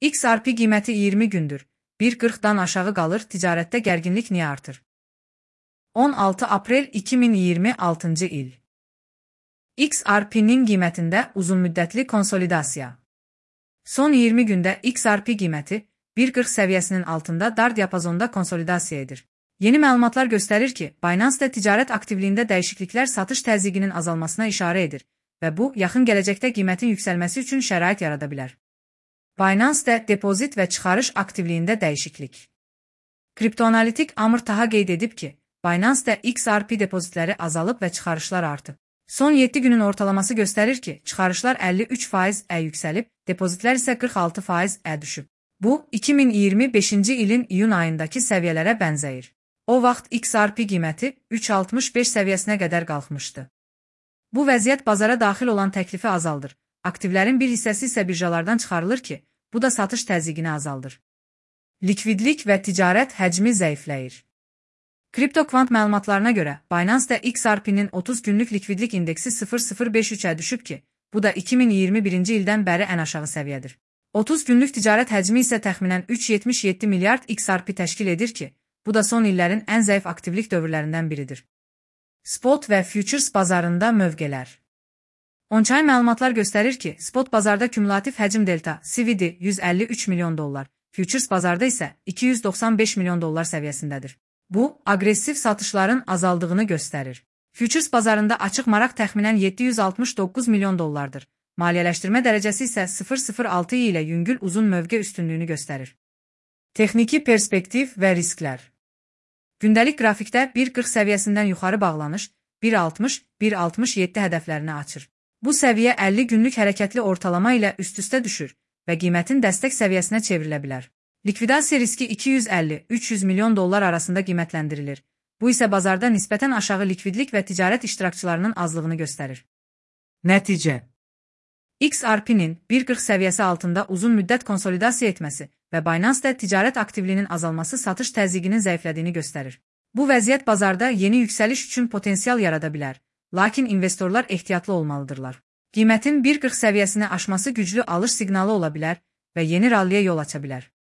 XRP qiyməti 20 gündür 1.40-dan aşağı qalır, ticarətdə gərginlik niyə artır? 16 aprel 2026 il. XRP-nin qiymətində uzunmüddətli konsolidasiya. Son 20 gündə XRP qiyməti 1.40 səviyyəsinin altında dar diapazonda konsolidasiya edir. Yeni məlumatlar göstərir ki, Binance-da ticarət aktivliyində dəyişikliklər satış təzyiqinin azalmasına işarə edir və bu, yaxın gələcəkdə qiymətin yüksəlməsi üçün şərait yarada bilər. Binance-da depozit və çıxarış aktivliyində dəyişiklik. Kriptoanalitik Amr Taha qeyd edib ki, Binance-da XRP depozitləri azalıb və çıxarışlar artıb. Son 7 günün ortalaması göstərir ki, çıxarışlar 53% yüksəlib, depozitlər isə 46% düşüb. Bu, 2025-ci ilin iyun ayındakı səviyyələrə bənzəyir. O vaxt XRP qiyməti 3.65 səviyyəsinə qədər qalxmışdı. Bu vəziyyət bazara daxil olan təklifi azaldır. Aktivlərin bir hissəsi isə birjalardan çıxarılır ki, bu da satış təzyiqini azaldır. Likvidlik və ticarət həcmi zəifləyir. KryptoQuant məlumatlarına görə, Binance-da XRP-nin 30 günlük likvidlik indeksi 0.053-ə düşüb ki, bu da 2021-ci ildən bəri ən aşağı səviyyədir. 30 günlük ticarət həcmi isə təxminən 3.77 milyard XRP təşkil edir ki, bu da son illərin ən zəif aktivlik dövrlərindən biridir. Spot və futures bazarında mövqelər. On-chain məlumatlar göstərir ki, spot bazarda kümülativ həcm delta CVD 153 milyon dollar, futures bazarda isə 295 milyon dollar səviyyəsindədir. Bu, aqressiv satışların azaldığını göstərir. Futures bazarında açıq maraq təxminən 769 milyon dollardır. Maliyyələşdirmə dərəcəsi isə 0.06 ilə yüngül uzun mövqe üstünlüyünü göstərir. Texniki perspektiv və risklər. Gündəlik qrafikdə 1.40 səviyyəsindən yuxarı bağlanış 1.60-1.67 hədəflərini açır. Bu səviyyə 50 günlük hərəkətli ortalama ilə üst-üstə düşür və qiymətin dəstək səviyyəsinə çevrilə bilər. Likvidasiya riski 250-300 milyon dollar arasında qiymətləndirilir. Bu isə bazarda nisbətən aşağı likvidlik və ticarət iştirakçılarının azlığını göstərir. Nəticə: XRP-nin 1.40 səviyyəsi altında uzun müddət konsolidasiya etməsi və Binance-da ticarət aktivliyinin azalması satış təzyiqinin zəiflədiyini göstərir. Bu vəziyyət bazarda yeni yüksəliş üçün potensial yarada bilər, lakin investorlar ehtiyatlı olmalıdırlar. Qiymətin 1.40 səviyyəsini aşması güclü alış siqnalı ola bilər və yeni ralliyə yol aça bilər.